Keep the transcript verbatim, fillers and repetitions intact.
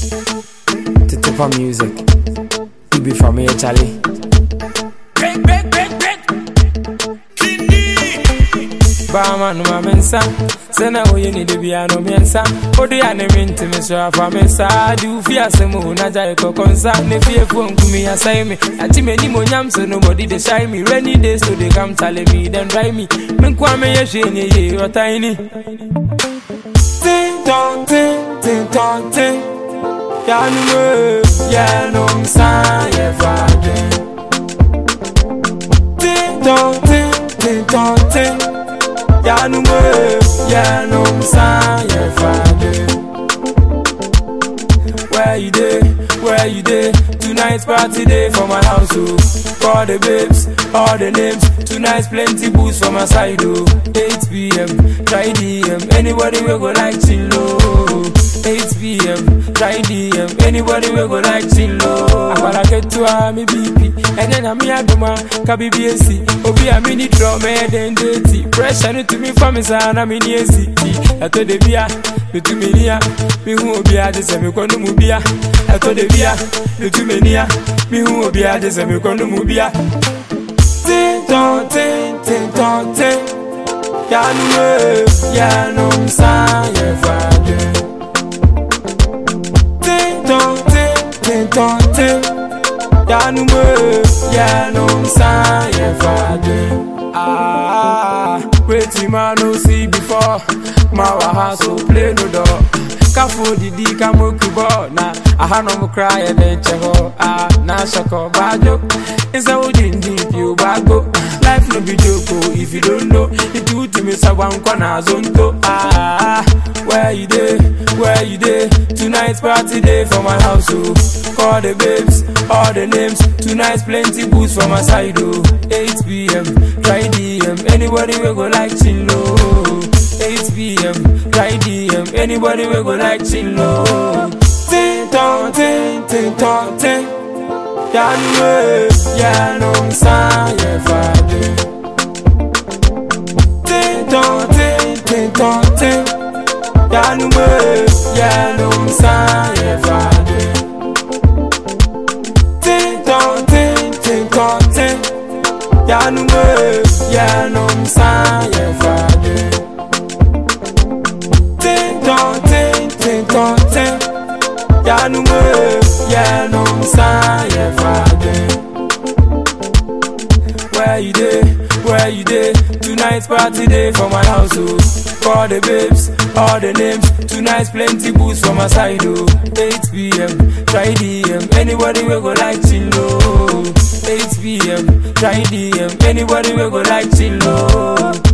To tip on music. You be from here, Charlie. Break, break, break, break. Bama no mamensa. Sena wo ye ni de bia no mensa. Odi ane minti me so afa mensa. Di ufi asemu na jai kokonsa. Ne fie fu nkumi asai me. Ati me ni monyam so nobody dey shy me. Rainy days so they come tell me then dry me. Men kwa me ye hwe ni ye otaini. Ting tong ting ting tong ting. Ya nu me ya no msa ye fade. Ting tong ting ting tong ting. Ya no me, ya no msa, ya fade. Where you dey, where you dey? Tonight's party day for my house, oh. Call the babes, all the names. Tonight's plenty booze for my side, oh. eight p m, try D M. Anybody will go like chill, oh. eight p m, try D M. Anybody will go like chill, oh. I wanna get to a me B P, and then I'm here to my Kabi B S C. Obi a mini drum, and then dirty. Pressure to me from his son, I'm in the A C T. I told the beer, the two mania, me who will be at the semi condo mubia. I told the beer, the two mania, me who will be at the semi condo mubia. Ting tong ting ting tong ting. Ya no ya no msa ye fade. Ting tong ting ting tong ting. Ya no ya no msa ye fade. Ah, wait man no see before. My house play no door. Kafu didi kamoku bo na aha no mo cry and then cheho. Ah, na shako bajo. Is a woodin deep you bago. Life no be joke if you don't know. It do to me sawan kwana zonto. Ah, where you dey, where you dey? Tonight's party day for my house, oh. Call the babes, all the names. Tonight's plenty booze for my side, oh. eight p m, try D M. Anybody will go like chill, oh. eight p m, try D M. Anybody will go like chill, oh. Ting tong ting ting tong ting. Ya no ya no msa ye fade. Ting tong ting ting tong ting. Ya no ya no msa ye fade. Ting tong ting ting tong ting. Ya no ya no msa ye fade. Ting tong ting ting tong ting. Ya no ya no msa ye fade. Where you dey, where you dey? Tonight's party day for my house, oh. Call the babes, all the names. Tonight's plenty booze for my side, oh. eight p m, try D M. Anybody will go like chill, oh. eight p m, try D M. Anybody will go like chill, oh.